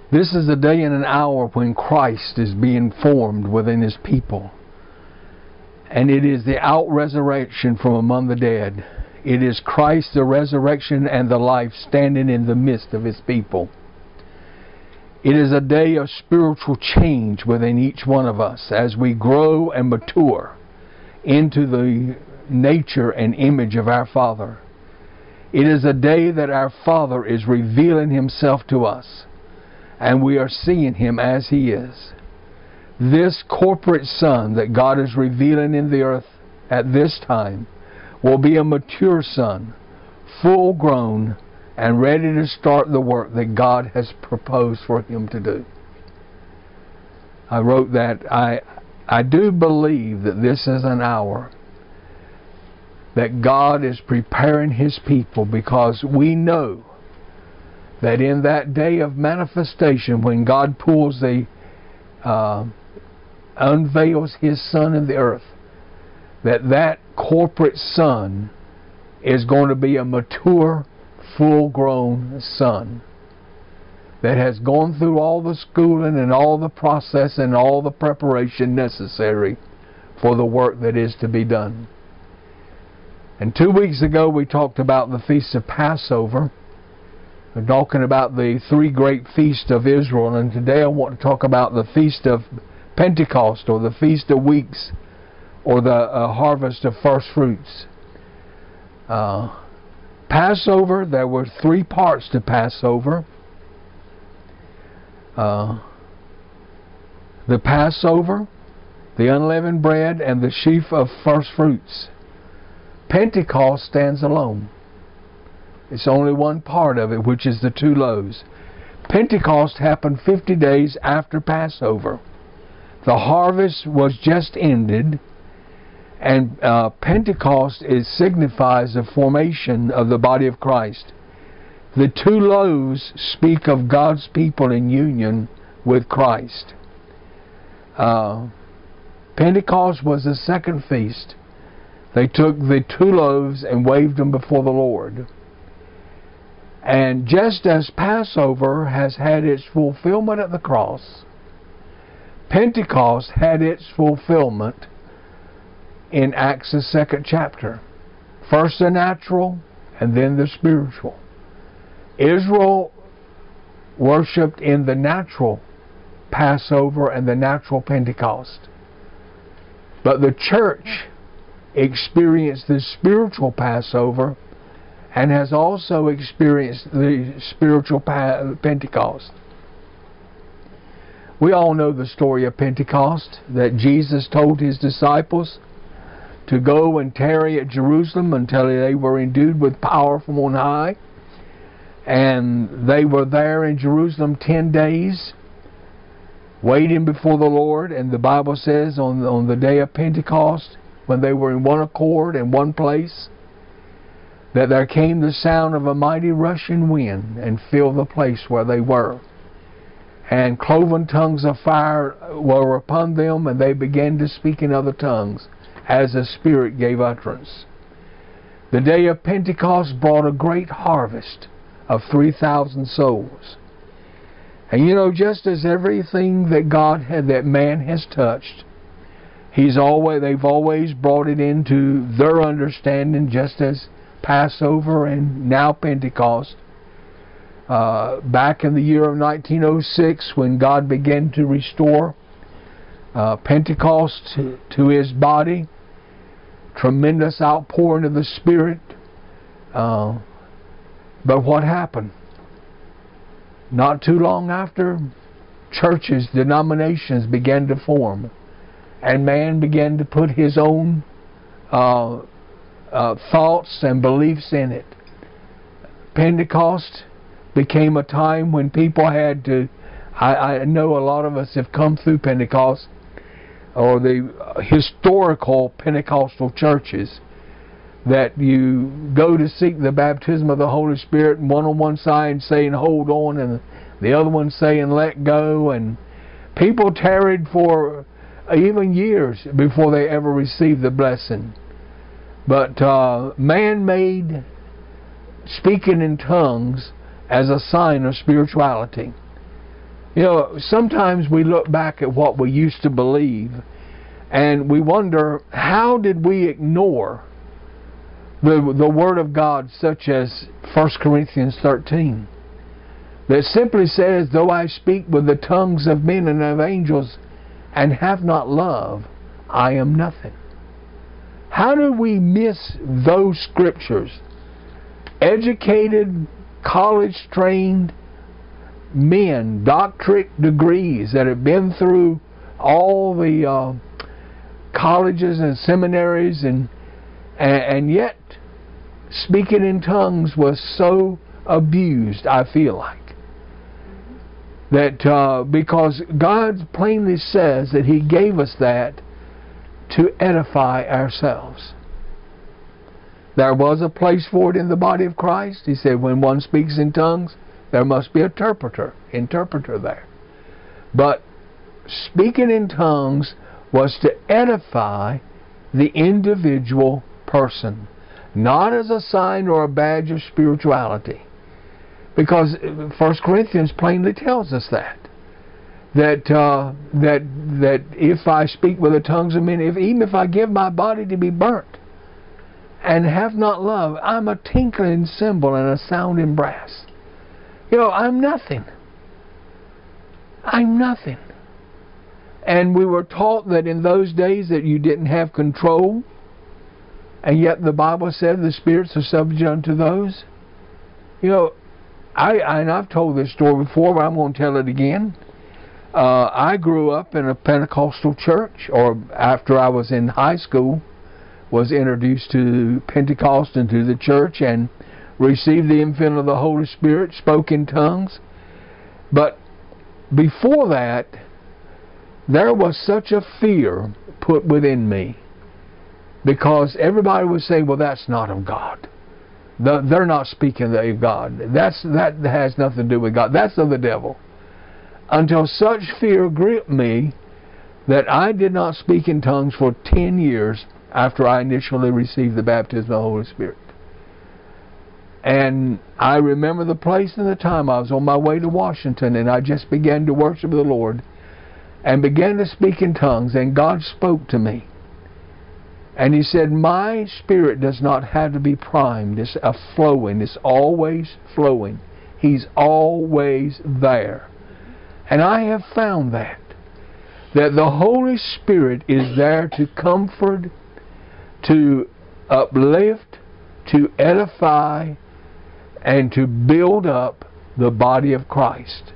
This is a day and an hour when Christ is being formed within His people. And it is the out-resurrection from among the dead. It is Christ, the resurrection and the life, standing in the midst of His people. It is a day of spiritual change within each one of us as we grow and mature into the nature and image of our Father. It is a day that our Father is revealing Himself to us, and we are seeing Him as He is. This corporate Son that God is revealing in the earth at this time will be a mature Son, full grown, and ready to start the work that God has proposed for Him to do. I wrote that I do believe that this is an hour that God is preparing His people, because we know that in that day of manifestation, when God unveils His Son in the earth, that corporate Son is going to be a mature, full-grown Son that has gone through all the schooling and all the process and all the preparation necessary for the work that is to be done. And 2 weeks ago we talked about the Feast of Passover. We're talking about the three great feasts of Israel, and today I want to talk about the Feast of Pentecost, or the Feast of Weeks, or the Harvest of First Fruits. Passover, there were three parts to Passover. The Passover, the unleavened bread, and the sheaf of first fruits. Pentecost stands alone. It's only one part of it, which is the two loaves. Pentecost happened 50 days after Passover. The harvest was just ended, and Pentecost signifies the formation of the body of Christ. The two loaves speak of God's people in union with Christ. Pentecost was the second feast. They took the two loaves and waved them before the Lord. And just as Passover has had its fulfillment at the cross, Pentecost had its fulfillment in Acts the 2nd chapter. First the natural, and then the spiritual. Israel worshipped in the natural Passover and the natural Pentecost. But the church experienced the spiritual Passover and has also experienced the spiritual Pentecost. We all know the story of Pentecost, that Jesus told His disciples to go and tarry at Jerusalem until they were endued with power from on high. And they were there in Jerusalem 10 days, waiting before the Lord. And the Bible says on the day of Pentecost, when they were in one accord in one place, that there came the sound of a mighty rushing wind and filled the place where they were. And cloven tongues of fire were upon them, and they began to speak in other tongues as the Spirit gave utterance. The day of Pentecost brought a great harvest of 3,000 souls. And you know, just as everything that God had, that man has touched, they've always brought it into their understanding, just as Passover and now Pentecost. Back in the year of 1906, when God began to restore Pentecost to His body, tremendous outpouring of the Spirit. But what happened? Not too long after, churches, denominations began to form, and man began to put his own thoughts and beliefs in it. Pentecost became a time when people had to, I know a lot of us have come through Pentecost, or the historical Pentecostal churches, that you go to seek the baptism of the Holy Spirit, and one on one side saying hold on, and the other one saying let go, and people tarried for even years before they ever received the blessing. But man made speaking in tongues as a sign of spirituality. You know, sometimes we look back at what we used to believe and we wonder, how did we ignore the Word of God, such as 1 Corinthians 13, that simply says, though I speak with the tongues of men and of angels and have not love, I am nothing. How do we miss those scriptures? Educated, college-trained men, doctorate degrees that have been through all the colleges and seminaries, and yet speaking in tongues was so abused, I feel like. That because God plainly says that He gave us that to edify ourselves. There was a place for it in the body of Christ. He said when one speaks in tongues, there must be an interpreter there. But speaking in tongues was to edify the individual person, not as a sign or a badge of spirituality. Because 1 Corinthians plainly tells us that if I speak with the tongues of men, even if I give my body to be burnt and have not love, I'm a tinkling cymbal and a sounding brass. You know, I'm nothing. I'm nothing. And we were taught that in those days that you didn't have control, and yet the Bible said the spirits are subject unto those. You know, I've told this story before, but I'm going to tell it again. I grew up in a Pentecostal church, or after I was in high school, was introduced to Pentecost and to the church and received the infilling of the Holy Spirit, spoke in tongues. But before that, there was such a fear put within me, because everybody would say, well, that's not of God. They're not speaking of God. That has nothing to do with God. That's of the devil. Until such fear gripped me that I did not speak in tongues for 10 years after I initially received the baptism of the Holy Spirit. And I remember the place and the time. I was on my way to Washington, and I just began to worship the Lord and began to speak in tongues, and God spoke to me. And He said, my spirit does not have to be primed. It's a flowing. It's always flowing. He's always there. And I have found that the Holy Spirit is there to comfort, to uplift, to edify, and to build up the body of Christ.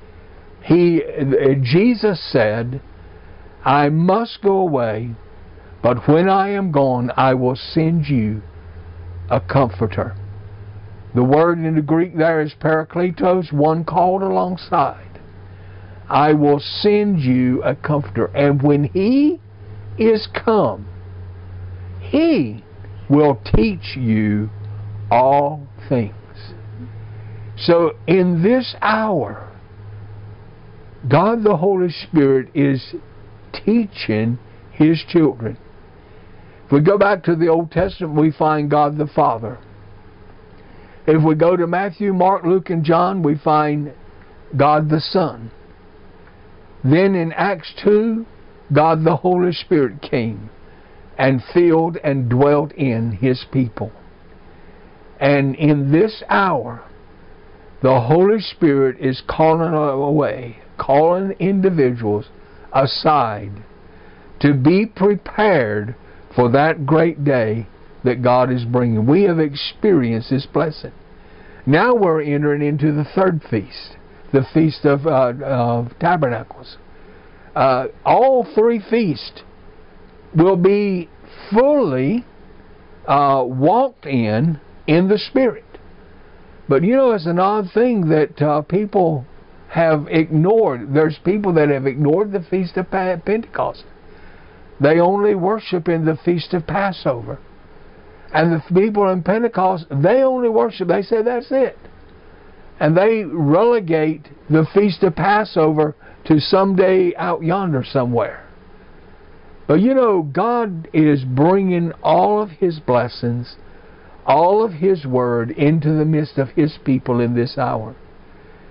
Jesus said, I must go away, but when I am gone, I will send you a comforter. The word in the Greek there is parakletos, one called alongside. I will send you a comforter. And when He is come, He will teach you all things. So in this hour, God the Holy Spirit is teaching His children. If we go back to the Old Testament, we find God the Father. If we go to Matthew, Mark, Luke, and John, we find God the Son. Then in Acts 2, God the Holy Spirit came and filled and dwelt in His people. And in this hour, the Holy Spirit is calling individuals aside to be prepared for that great day that God is bringing. We have experienced this blessing. Now we're entering into the third feast, the Feast of Tabernacles. All three feasts will be fully walked in the Spirit. But you know, it's an odd thing that people have ignored. There's people that have ignored the Feast of Pentecost. They only worship in the Feast of Passover. And the people in Pentecost, they only worship. They say that's it. And they relegate the Feast of Passover to someday out yonder somewhere. But you know, God is bringing all of His blessings, all of His Word into the midst of His people in this hour.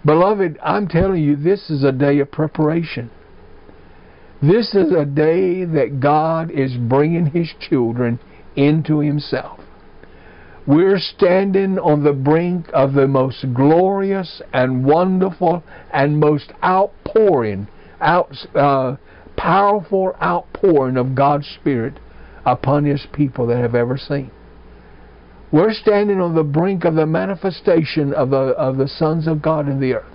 Beloved, I'm telling you, this is a day of preparation. This is a day that God is bringing His children into Himself. We're standing on the brink of the most glorious and wonderful and most powerful outpouring of God's Spirit upon His people that have ever seen. We're standing on the brink of the manifestation of the sons of God in the earth.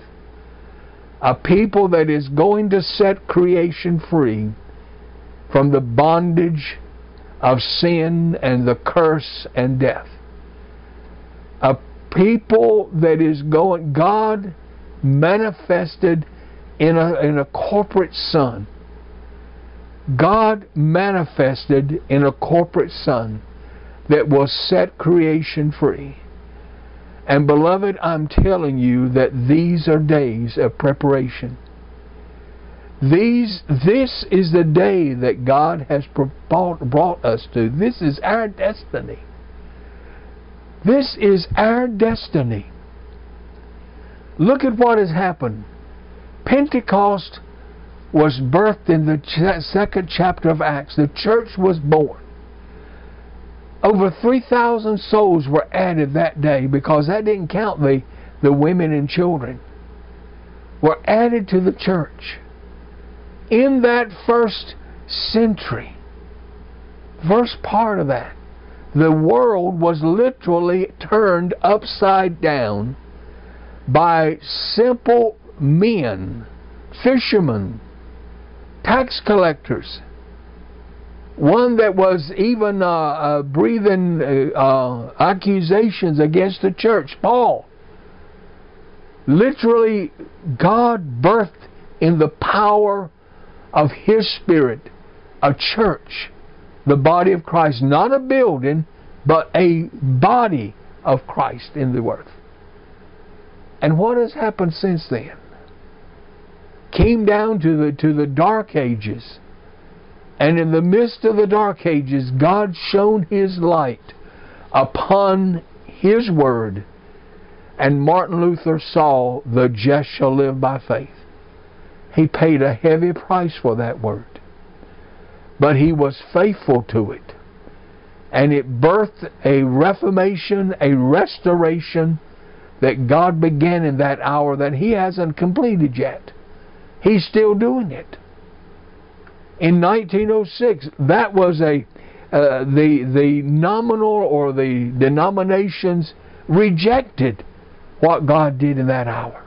A people that is going to set creation free from the bondage of sin and the curse and death. A people that is going, God manifested in a corporate Son. God manifested in a corporate Son that will set creation free. And beloved, I'm telling you that these are days of preparation. This is the day that God has brought us to. This is our destiny. This is our destiny. Look at what has happened. Pentecost was birthed in the second chapter of Acts. The church was born. Over 3,000 souls were added that day, because that didn't count the women and children. Were added to the church. In that first century, first part of that, the world was literally turned upside down by simple men, fishermen, tax collectors. One that was even breathing accusations against the church, Paul. Literally, God birthed in the power of His Spirit a church, the body of Christ, not a building, but a body of Christ in the earth. And what has happened since then? Came down to the dark ages. And in the midst of the dark ages, God shone His light upon His Word. And Martin Luther saw the just shall live by faith. He paid a heavy price for that Word. But he was faithful to it. And it birthed a reformation, a restoration that God began in that hour that He hasn't completed yet. He's still doing it. In 1906, that was the nominal or the denominations rejected what God did in that hour.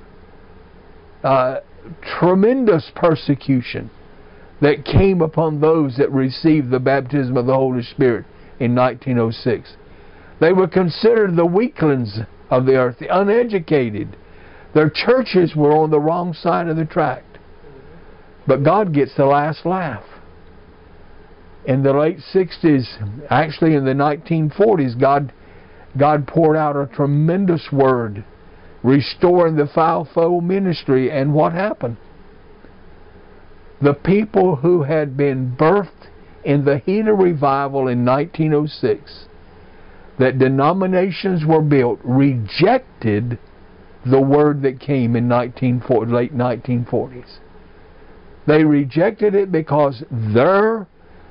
Tremendous persecution that came upon those that received the baptism of the Holy Spirit in 1906. They were considered the weaklings of the earth, the uneducated. Their churches were on the wrong side of the track. But God gets the last laugh. In the late 60s, actually in the 1940s, God poured out a tremendous word, restoring the fivefold ministry. And what happened? The people who had been birthed in the heat of revival in 1906, that denominations were built, rejected the word that came in late 1940s. They rejected it because their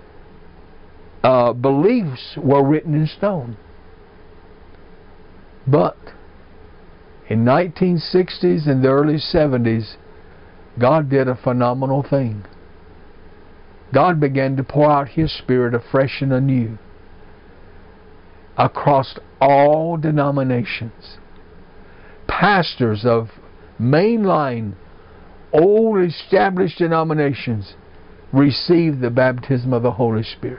beliefs were written in stone. But in 1960s and the early 70s, God did a phenomenal thing. God began to pour out His Spirit afresh and anew across all denominations. Pastors of mainline, old established denominations received the baptism of the Holy Spirit.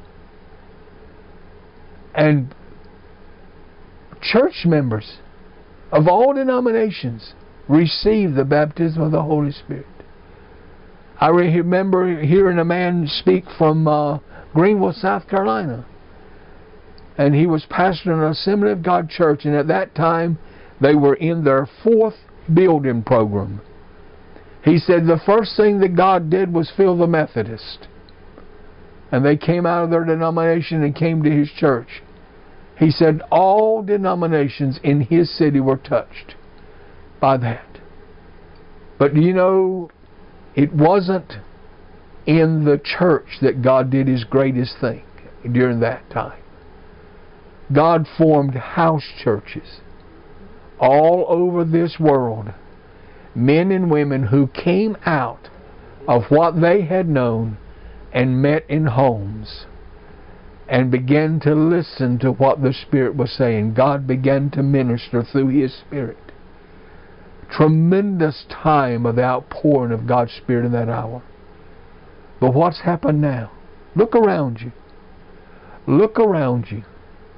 And church members of all denominations received the baptism of the Holy Spirit. I remember hearing a man speak from Greenville, South Carolina. And he was pastoring an Assembly of God church, and at that time they were in their 4th building program. He said the first thing that God did was fill the Methodists. And they came out of their denomination and came to his church. He said all denominations in his city were touched by that. But do you know, it wasn't in the church that God did His greatest thing during that time. God formed house churches all over this world. Men and women who came out of what they had known and met in homes and began to listen to what the Spirit was saying. God began to minister through His Spirit. Tremendous time of the outpouring of God's Spirit in that hour. But what's happened now? Look around you. Look around you.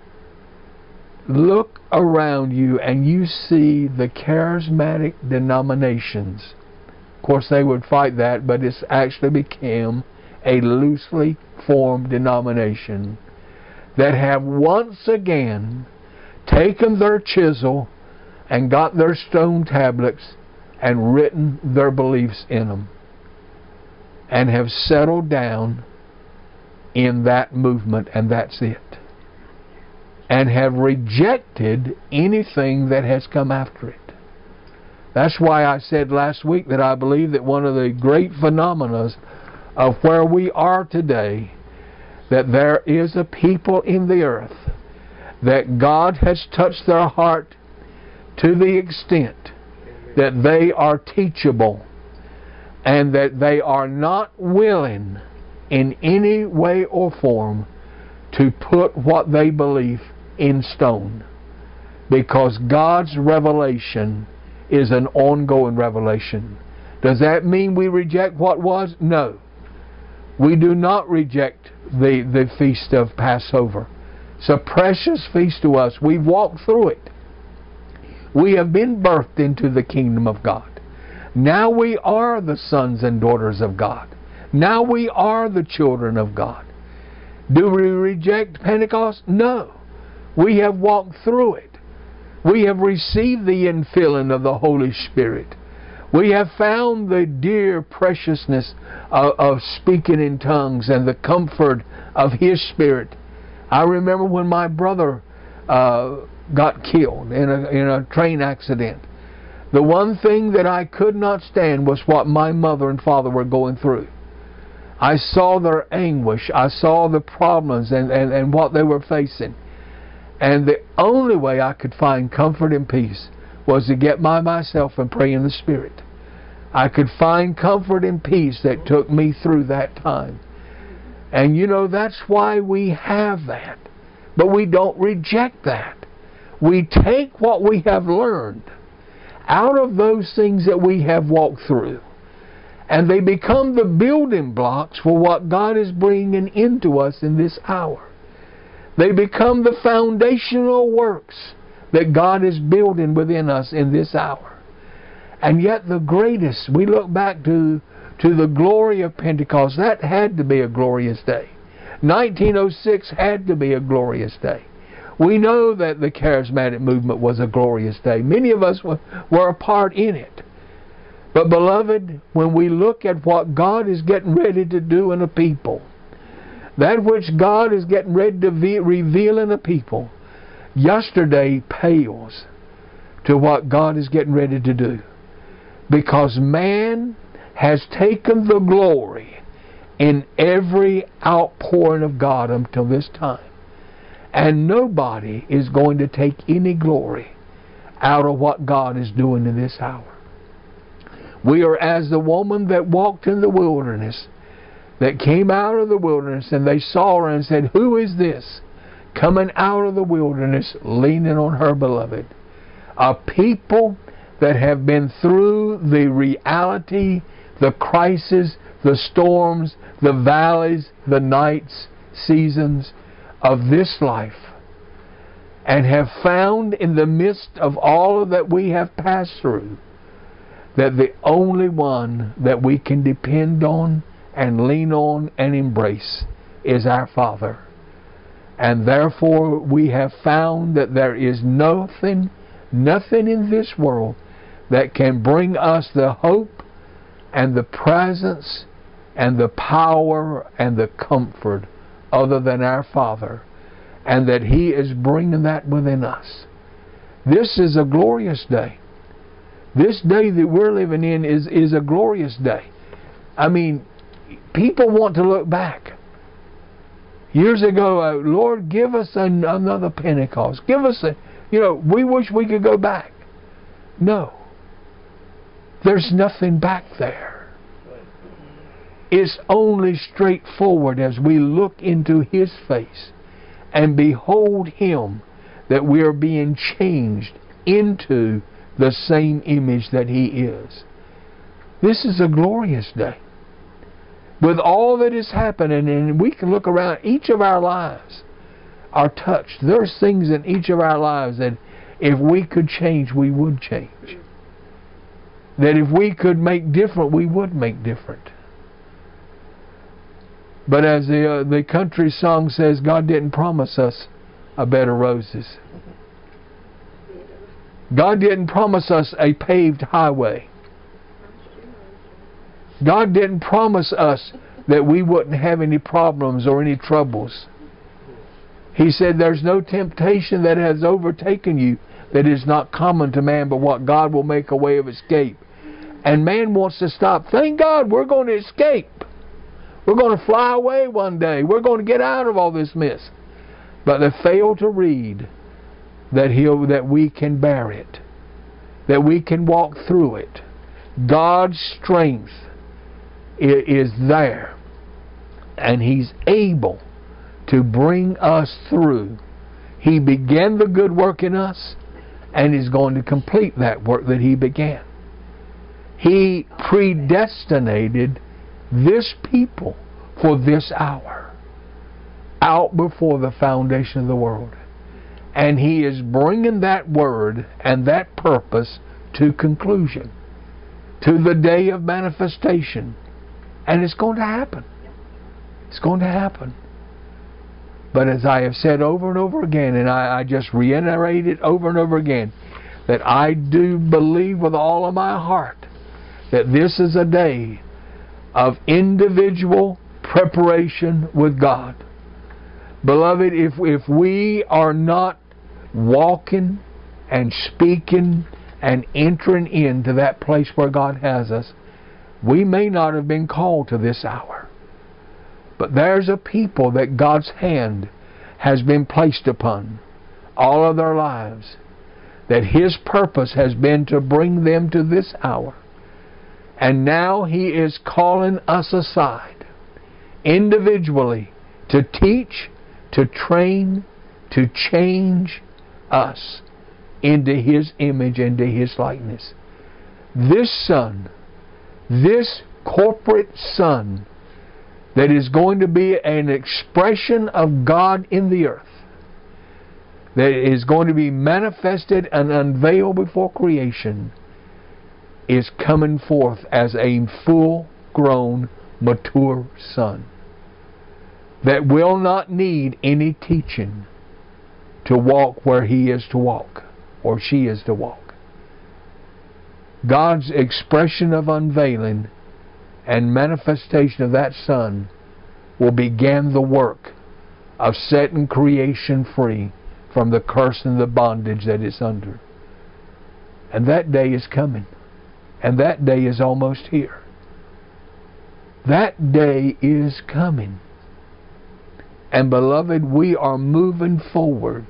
Look around you and you see the charismatic denominations. Of course they would fight that, but it's actually become a loosely formed denomination that have once again taken their chisel and got their stone tablets and written their beliefs in them, and have settled down in that movement, and that's it. And have rejected anything that has come after it. That's why I said last week that I believe that one of the great phenomena of where we are today, that there is a people in the earth that God has touched their heart to the extent that they are teachable, and that they are not willing in any way or form to put what they believe in stone, because God's revelation is an ongoing revelation. Does that mean we reject what was? No. We do not reject the feast of Passover. It's a precious feast to us. We've walked through it. We have been birthed into the kingdom of God. Now we are the sons and daughters of God. Now we are the children of God. Do we reject Pentecost? No. We have walked through it. We have received the infilling of the Holy Spirit. We have found the dear preciousness of speaking in tongues and the comfort of His Spirit. I remember when my brother got killed in a train accident. The one thing that I could not stand was what my mother and father were going through. I saw their anguish. I saw the problems and what they were facing. And the only way I could find comfort and peace was to get by myself and pray in the Spirit. I could find comfort and peace that took me through that time. And you know, that's why we have that. But we don't reject that. We take what we have learned out of those things that we have walked through, and they become the building blocks for what God is bringing into us in this hour. They become the foundational works that God is building within us in this hour. And yet the greatest, we look back to the glory of Pentecost. That had to be a glorious day. 1906 had to be a glorious day. We know that the charismatic movement was a glorious day. Many of us were a part in it. But beloved, when we look at what God is getting ready to do in a people, that which God is getting ready to reveal in a people, yesterday pales to what God is getting ready to do. Because man has taken the glory in every outpouring of God until this time. And nobody is going to take any glory out of what God is doing in this hour. We are as the woman that walked in the wilderness, that came out of the wilderness, and they saw her and said, "Who is this coming out of the wilderness leaning on her beloved?" A people that have been through the reality, the crisis, the storms, the valleys, the nights, seasons of this life, and have found in the midst of all that we have passed through that the only one that we can depend on and lean on and embrace is our Father. And therefore we have found that there is nothing in this world that can bring us the hope and the presence and the power and the comfort other than our Father, and that He is bringing that within us. This is a glorious day. This day that we're living in is a glorious day. I mean, people want to look back. Years ago, Lord, give us another Pentecost. Give us we wish we could go back. No. There's nothing back there. It's only straightforward as we look into His face and behold Him that we are being changed into the same image that He is. This is a glorious day. With all that is happening, and we can look around, each of our lives are touched. There's things in each of our lives that if we could change, we would change. That if we could make different, we would make different. But as the country song says, God didn't promise us a bed of roses. God didn't promise us a paved highway. God didn't promise us that we wouldn't have any problems or any troubles. He said there's no temptation that has overtaken you that is not common to man, but what God will make a way of escape. And man wants to stop. Thank God we're going to escape. We're going to fly away one day. We're going to get out of all this mess. But they fail to read that we can bear it. That we can walk through it. God's strength is there. And He's able to bring us through. He began the good work in us, and He's going to complete that work that He began. He predestinated this people for this hour, out before the foundation of the world. And He is bringing that word and that purpose to conclusion, to the day of manifestation. And it's going to happen. It's going to happen. But as I have said over and over again, and I just reiterate it over and over again, that I do believe with all of my heart that this is a day of individual preparation with God. Beloved, if we are not walking and speaking and entering into that place where God has us, we may not have been called to this hour. But there's a people that God's hand has been placed upon all of their lives, that His purpose has been to bring them to this hour. And now He is calling us aside individually to teach, to train, to change us into His image and to His likeness. This Son, this corporate Son, that is going to be an expression of God in the earth, that is going to be manifested and unveiled before creation, is coming forth as a full-grown, mature Son that will not need any teaching to walk where He is to walk or she is to walk. God's expression of unveiling and manifestation of that Son will begin the work of setting creation free from the curse and the bondage that it's under. And that day is coming. And that day is almost here. That day is coming. And beloved, we are moving forward.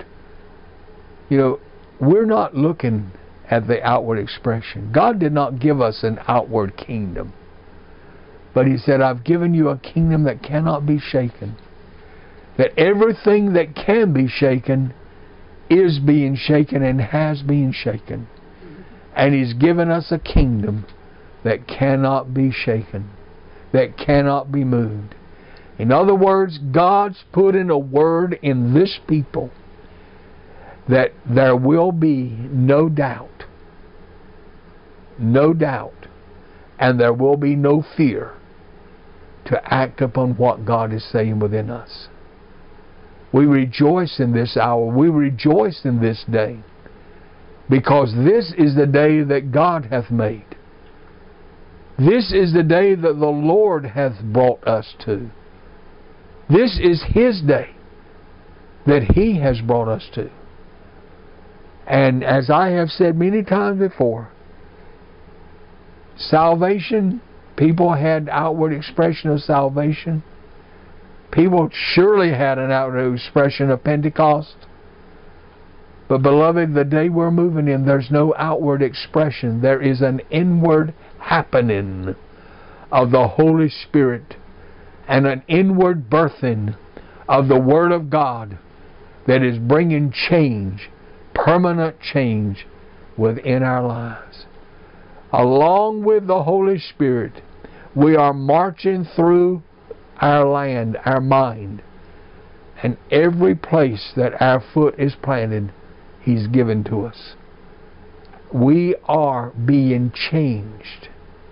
We're not looking at the outward expression. God did not give us an outward kingdom. But He said, I've given you a kingdom that cannot be shaken. That everything that can be shaken is being shaken and has been shaken. And He's given us a kingdom that cannot be shaken, that cannot be moved. In other words, God's put in a word in this people that there will be no doubt, and there will be no fear to act upon what God is saying within us. We rejoice in this hour. We rejoice in this day, because this is the day that God hath made. This is the day that the Lord hath brought us to. This is His day that He has brought us to. And as I have said many times before, Salvation, people had outward expression of salvation. People surely had an outward expression of Pentecost. But beloved, the day we're moving in, there's no outward expression. There is an inward happening of the Holy Spirit and an inward birthing of the Word of God that is bringing change, permanent change within our lives. Along with the Holy Spirit, we are marching through our land, our mind, and every place that our foot is planted, He's given to us. We are being changed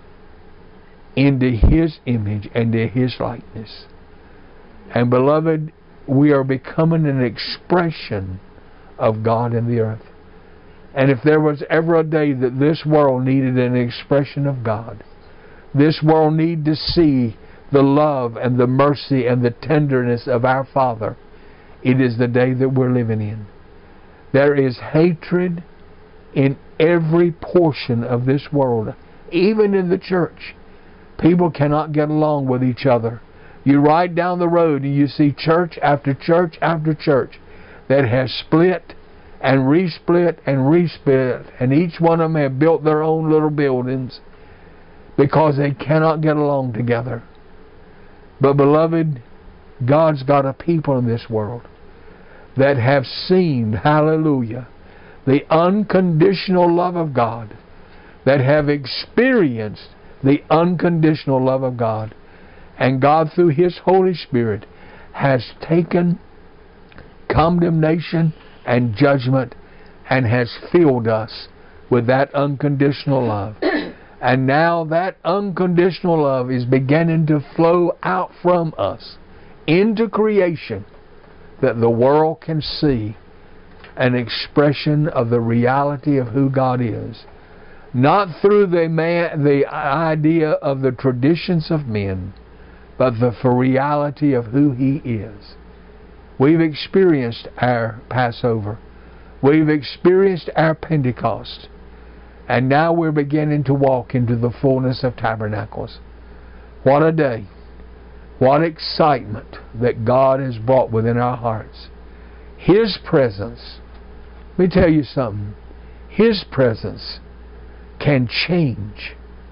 into His image and to His likeness. And beloved, we are becoming an expression of God in the earth. And if there was ever a day that this world needed an expression of God, this world needed to see the love and the mercy and the tenderness of our Father, it is the day that we're living in. There is hatred in every portion of this world, even in the church. People cannot get along with each other. You ride down the road and you see church after church after church that has split and resplit and resplit, and each one of them have built their own little buildings because they cannot get along together. But beloved, God's got a people in this world that have seen, hallelujah, the unconditional love of God, that have experienced the unconditional love of God. And God, through His Holy Spirit, has taken condemnation and judgment and has filled us with that unconditional love. And now that unconditional love is beginning to flow out from us into creation, that the world can see an expression of the reality of who God is. Not through the idea of the traditions of men, but the reality of who He is. We've experienced our Passover. We've experienced our Pentecost. And now we're beginning to walk into the fullness of tabernacles. What a day. What excitement that God has brought within our hearts. His presence. Let me tell you something. His presence can change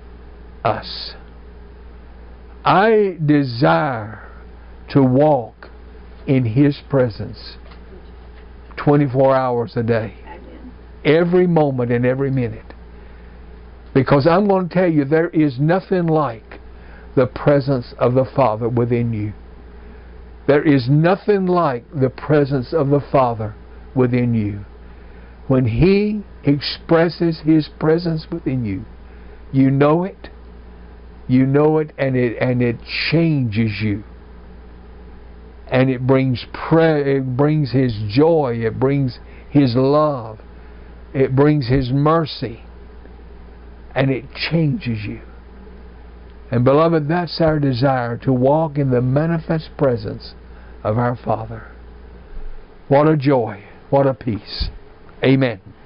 us. I desire to walk in His presence 24 hours a day. Every moment and every minute. Because I'm going to tell you, there is nothing like the presence of the Father within you. There is nothing like the presence of the Father within you. When He expresses His presence within you, you know it. You know it, and it changes you. And it brings His joy. It brings His love. It brings His mercy. And it changes you. And beloved, that's our desire, to walk in the manifest presence of our Father. What a joy. What a peace. Amen.